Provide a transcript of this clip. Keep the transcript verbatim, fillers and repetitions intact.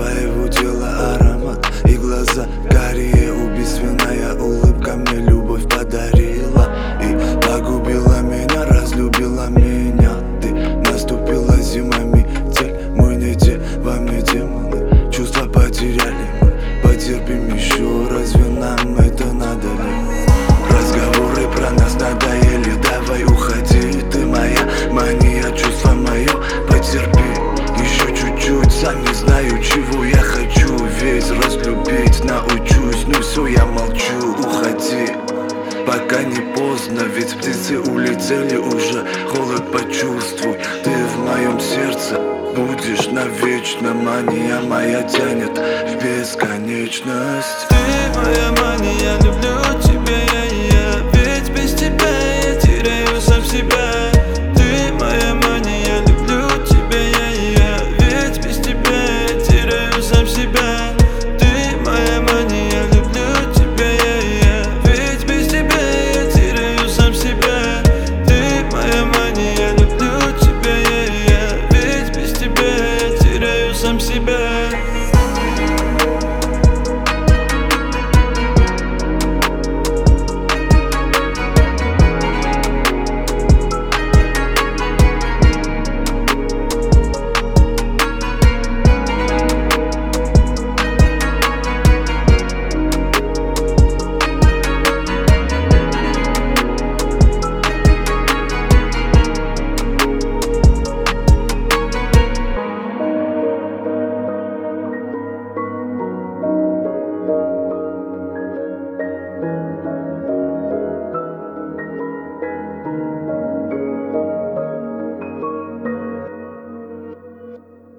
твоего тела аромат и глаза карие. Убийственная улыбка мне любовь подарила и погубила меня, разлюбила меня. Ты наступила зима, метель, мы не те, вам не демоны. Чувства потеряли мы, потерпим еще, разве нам это надо ли? Разговоры про нас надоели, давай уходи. Ты моя мания, чувство мое, потерпи еще чуть-чуть. Сам не знаю, чего я хочу, весь разлюбить научусь. Ну все, я молчу, уходи, пока не поздно, ведь птицы улетели уже. Холод почувствуй, ты в моем сердце будешь навечно. Мания моя тянет в бесконечность. Ты моя мания, люблю